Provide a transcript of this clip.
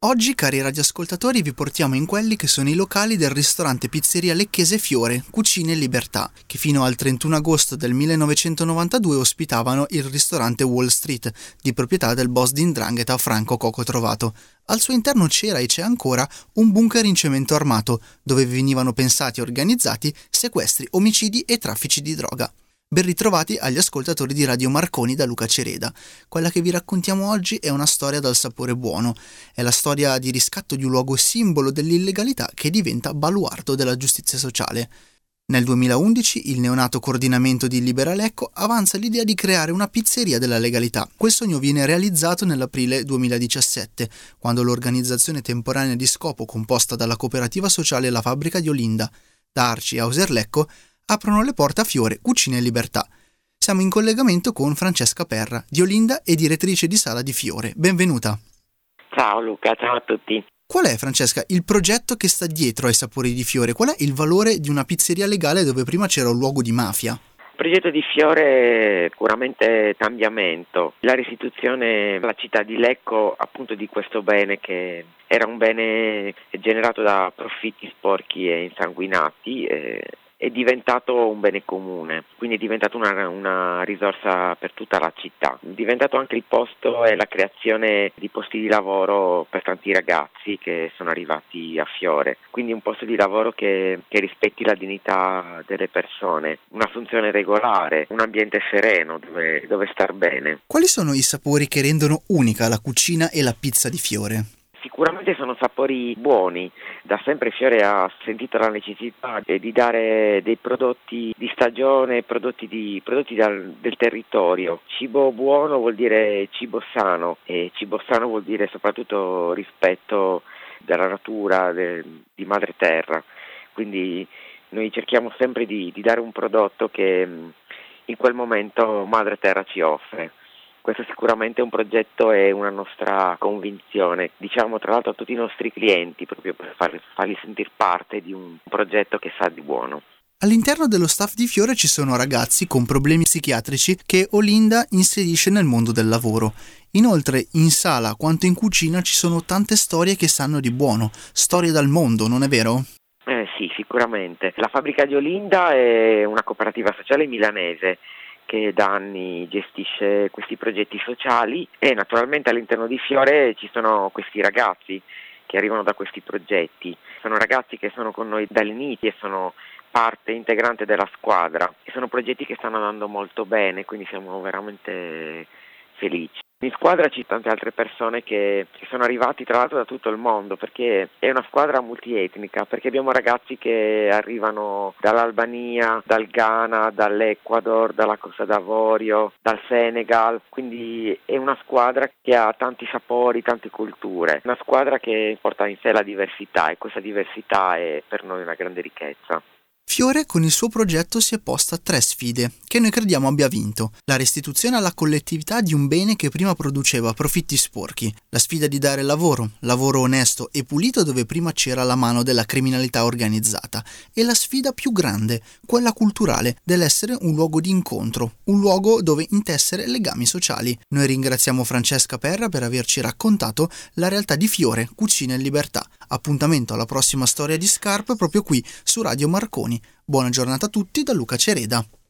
Oggi, cari radioascoltatori, vi portiamo in quelli che sono i locali del ristorante pizzeria lecchese Fiore, Cucine e Libertà, che fino al 31 agosto del 1992 ospitavano il ristorante Wall Street, di proprietà del boss di 'Ndrangheta Franco Coco Trovato. Al suo interno c'era e c'è ancora un bunker in cemento armato, dove venivano pensati e organizzati sequestri, omicidi e traffici di droga. Ben ritrovati agli ascoltatori di Radio Marconi da Luca Cereda. Quella che vi raccontiamo oggi è una storia dal sapore buono. È la storia di riscatto di un luogo simbolo dell'illegalità che diventa baluardo della giustizia sociale. Nel 2011 il neonato coordinamento di Libera Lecco avanza l'idea di creare una pizzeria della legalità. Quel sogno viene realizzato nell'aprile 2017, quando l'organizzazione temporanea di scopo composta dalla cooperativa sociale La Fabbrica di Olinda, da Arci e Auser Lecco aprono le porte a Fiore, Cucine e Libertà. Siamo in collegamento con Francesca Perra, di Olinda e direttrice di sala di Fiore. Benvenuta. Ciao Luca, ciao a tutti. Qual è, Francesca, il progetto che sta dietro ai sapori di Fiore? Qual è il valore di una pizzeria legale dove prima c'era un luogo di mafia? Il progetto di Fiore è puramente cambiamento, la restituzione alla città di Lecco appunto di questo bene che era un bene generato da profitti sporchi e insanguinati, è diventato un bene comune, quindi è diventato una risorsa per tutta la città. È diventato anche il posto e la creazione di posti di lavoro per tanti ragazzi che sono arrivati a Fiore, quindi un posto di lavoro che rispetti la dignità delle persone, una funzione regolare, un ambiente sereno dove star bene. Quali sono i sapori che rendono unica la cucina e la pizza di Fiore? Sicuramente sono sapori buoni, da sempre Fiore ha sentito la necessità di dare dei prodotti di stagione, prodotti del territorio. Cibo buono vuol dire cibo sano e cibo sano vuol dire soprattutto rispetto della natura, di madre terra. Quindi noi cerchiamo sempre di dare un prodotto che in quel momento madre terra ci offre. Questo sicuramente è un progetto e una nostra convinzione, diciamo tra l'altro a tutti i nostri clienti, proprio per farli sentire parte di un progetto che sa di buono. All'interno dello staff di Fiore ci sono ragazzi con problemi psichiatrici che Olinda inserisce nel mondo del lavoro. Inoltre, in sala quanto in cucina ci sono tante storie che sanno di buono, storie dal mondo, non è vero? Sì, sicuramente. La Fabbrica di Olinda è una cooperativa sociale milanese che da anni gestisce questi progetti sociali e naturalmente all'interno di Fiore ci sono questi ragazzi che arrivano da questi progetti. Sono ragazzi che sono con noi dall'inizio e sono parte integrante della squadra e sono progetti che stanno andando molto bene, quindi siamo veramente felici. In squadra ci sono tante altre persone che sono arrivati tra l'altro da tutto il mondo, perché è una squadra multietnica, perché abbiamo ragazzi che arrivano dall'Albania, dal Ghana, dall'Ecuador, dalla Costa d'Avorio, dal Senegal, quindi è una squadra che ha tanti sapori, tante culture, una squadra che porta in sé la diversità e questa diversità è per noi una grande ricchezza. Fiore con il suo progetto si è posta 3 sfide, che noi crediamo abbia vinto. La restituzione alla collettività di un bene che prima produceva profitti sporchi, la sfida di dare lavoro onesto e pulito dove prima c'era la mano della criminalità organizzata, e la sfida più grande, quella culturale, dell'essere un luogo di incontro, un luogo dove intessere legami sociali. Noi ringraziamo Francesca Perra per averci raccontato la realtà di Fiore, Cucine e Libertà. Appuntamento alla prossima storia di scarpe proprio qui su Radio Marconi. Buona giornata a tutti da Luca Cereda.